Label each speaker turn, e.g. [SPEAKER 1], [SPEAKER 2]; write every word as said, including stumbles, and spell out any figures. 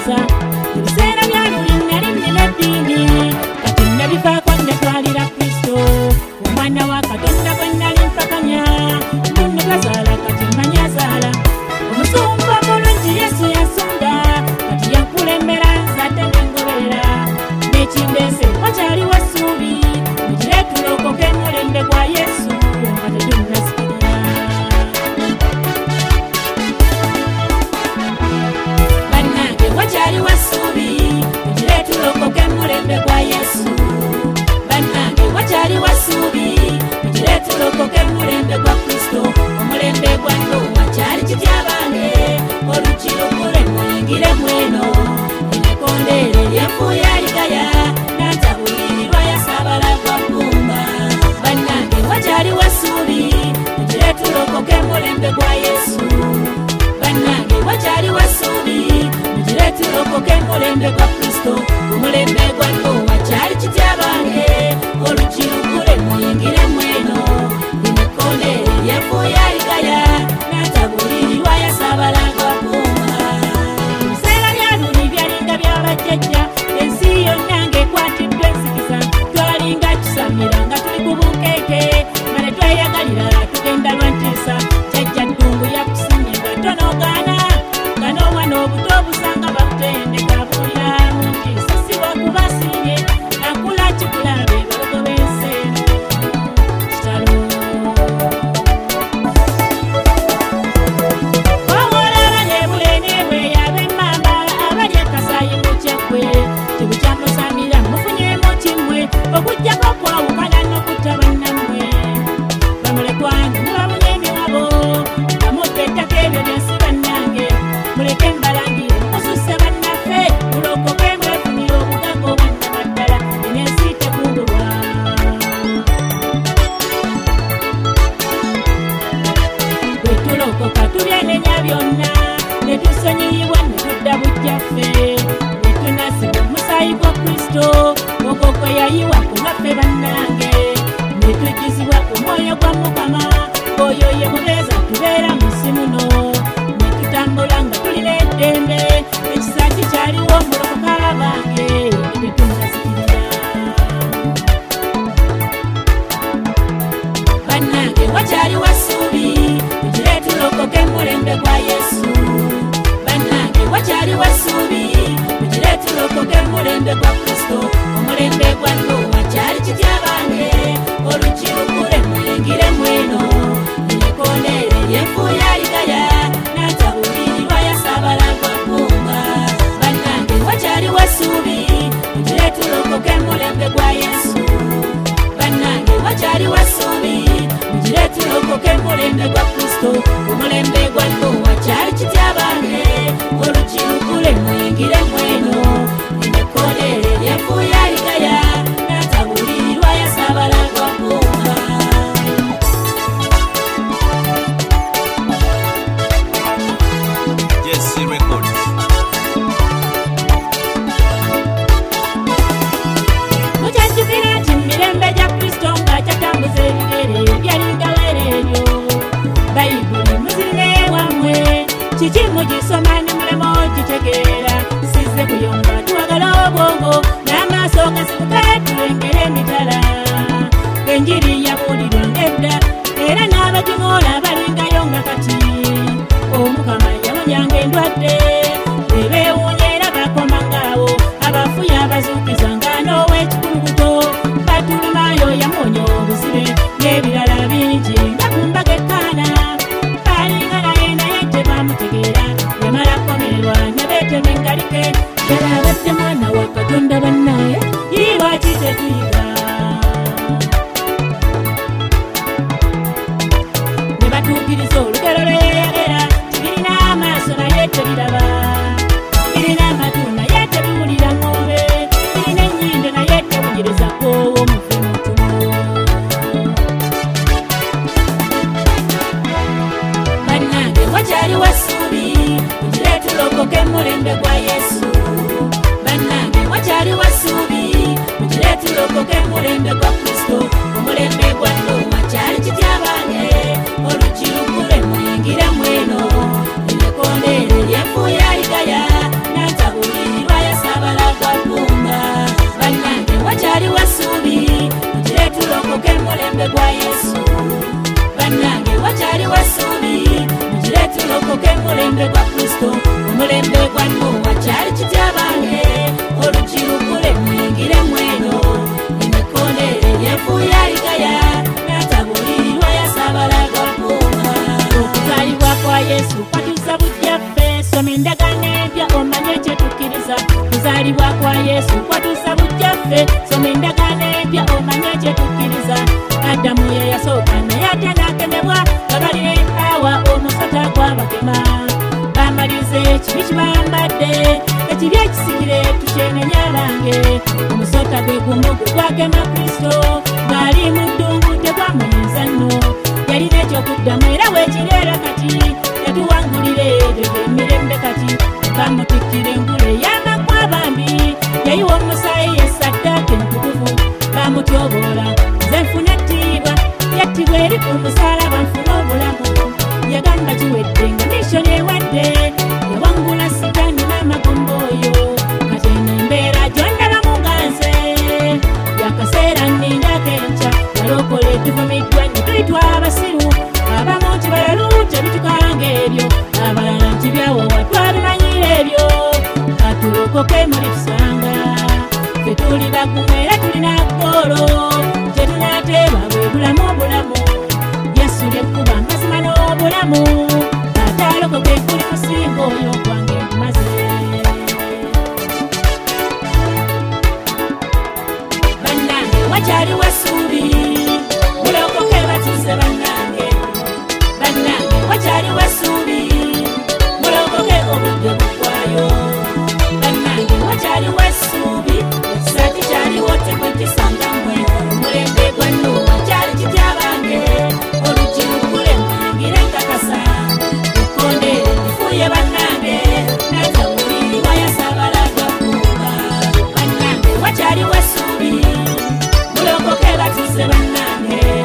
[SPEAKER 1] nkwekiriza ebiseera byaluli nali nnina eddiini kati nabifaako natwalira Kristo omwana wa Katonda gwe nali mpakanya munne tazaala kati mmanyi azaala omusumba omulungi Yesu yansonda kati yankulembera nzadde nengoberera n'ekindeese wakyaliwo essuubi mugire tulokoke mulembe gwa Yesu nga tetunnasikirira bannange wakyaliwo essuubi mugire tulokoke mulembe gwa Yesu bannange wakyaliwo essuubi mugire tulokoke mulembe gwa Kristo omulembe gwa Nuuwa kyali kitya bange olukirugule muyingire mweno ebikondeere lyenfuuya ligaya n'atabulirirwa yasaabala gwa bbumba bannange wakyaliwo essuubi mugire tulokoke mulembe gwa Yesu bannange wakyaliwo essuubi mugire tulokoke mulembe gwa Kristo omulembe gwa Nuuwa kyali kitya bange olukirugule muyingire mweno ebikondeere lyenfuuya ligaya n'atabulirirwa yasaabala gwa bbumba ebiseera byaluli byalinga byabajjajja ensi yonna ng'ekwatiddwa enzikiza twalinga tusamira nga tuli ku bunkeeke male tweyagalira tugenda lwa ntiisa jjajja ddungu yakusimye nga tonogaana nga n'omwana obuto obusanga bakutendeka bulira mu ntiisa si lwakuba asiimye akula kikulabe balogo b'ensi eno kitalo bawola abanyebule n'ebweya ab'emmamba abali akasaayi mu kyaggwe tebukyamusamira mufunyemu kimmwe okuggyako okwawukana n'okutta bannammwe bamulekwange mubamunye emiwabo bamubba ettaka ebyo byensi bannange muleke mbalangire mususse bannaffe mulokoke mwefunire obugagga obwannamaddala enensi tekungulwa bwe tulokoka tulyenenya byonna ne tusonyiyibwa ne tudda bujjaffe ne tunasiga omusaayi gwa Kristo ogwo gwe yayiwa ku lwaffe bannange ne tujjuzibwa ku mwoyo gwa Mukama oyo ye mubeeza tubeera mu nsi muno ne tutambula nga tulina eddembe ekisa kikyaliwo mulokoka bange ebitunasikirira bannange wakyaliwo essuubi mugire tulokoke mulembe gwa Yesu bannange wakyaliwo essuubi mugire tulokoke mulembe gwa Kristo omulembe gwa Nuuwa kyali kitya bange olukirugule muyingire mweno ebikondeere lyenfuuya ligaya n'atabulirirwa yasaabala gwa bbumba bannange wakyaliwo essuubi mugire tulokoke mulembe gwa Yesu bannange wakyaliwo essuubi mugire tulokoke mulembe gwa Kristo omulembe gwa Nuuwa kyali kitya bange olukirugule muyingire mweno ebikondeere lyenfuuya ligaya n'atabulirirwa yasaabala gwa bbumba
[SPEAKER 2] Jesse Records.
[SPEAKER 1] mukyajjukira nti mirembe gya Kristo nga kyatambuza ebigere byalinga were ebyo bayibuli muzirine wammwe kiki mugisoma ne mulema okitegeera sizze kuyomba tuwagala obwongo n'amaaso gasibuke tulengere emitala enjiri yabulirwa ng'edda era n'abagingoola balingayo nga kati Omukama yawonyanga endwadde ebeewuunya era bakoma ngaawo abafuya abazuukiza nga n'ow'ekikulubuto batulumayo yamuwonya obuzibe n'ebirala bingi nga ku mbaga ekkaana balinga naye naye tebamutegeera yamala kukomererwa ne beetema engalike ddala abadde mwana wa Katonda bannaye yiwaki tetuyiga ne batuukiriza olugero lwe yayagera tibirina amaaso naye tebiraba birina amatu naye tebiwulira ng'obe birina ennyindo naye tewunyiriza koowo omuve mutumo bannange wakyaliwo essuubi mugire tulokoke mulembe gwa Yesu bannange wakyaliwo essuubi mugire tulokoke mulembe gwa Kristo omulembe gwa Nuuwa kyali kitya bange olukirugule muyingire mweno ebikondeere lyenfuuya ligaya n'atabulirirwa omulembe gwa Kristo omulembe gwa Nuwa kyali kitya bange olukirugule mwingire mweno emikondere lyefuya ligaya natabulirirwa yasabala gwa Puma okuzaalibwa kwa Yesu kwatuusa bujjaffe soma endagaano empya omanye kyetukkiriza kuzaalibwa kwa Yesu kwatuusa bujjaffe soma endagaano empya omanye kyetukkiriza Adamu ye yasooka naye ate n'akemebwa babalire Hawa omusota gw'abakema bamalize ekibi kibambadde ekibi ekisigire tukyenenya bange omusota gwe gumu gwakema Kristo ng'ali mu ddungu tegwamuyinza nno yalina ekyokuddamu era weekireera kati yatuwangulira ebyo emirembe kati bamutikkira engule y'amagwa bambi yayiwa omusaayi ye ssaddaaka entukuvu bamutyoboola nze nfuna ettiibwa yattibwa eri ku musaalaba nfuna obulamu yagamba kiwedde nga mishoni ewadde yawangula sitaani n'amagombo oyo kati eno embeera gy'ondalamu nga nze yakaseera nnindaako enkya yalokola etuvumiddwa ne tuyitwa abasiru abamu nti balaluute bitukanga ebyo abalala nti byawowa twabimanyira ebyo katulokoke muli tusanga ffe tuli bagumu era tulina ggoolo kyetunaateeba bwe bulamu obulamu Yesu lyekkuba mazima n'obulamu atalokoke kuli kusinga oyo gwange nkumaze bannange wakyaliwo essuubi mulokoke batuuze bannange bannange wakyaliwo essuubi mulokoke obudde bukwayo bannange wakyaliwo essuubi ekisa kikyaliwo temwetisanga mmwe omulembe gwa Nuwa kyali kitya bange olukirugule muyingire nkakasa ekkondeere lifuye bannange natabulirirwa yasabala gwa Puma bannange wakyaliwo essuubi mulokoke batuuze bannange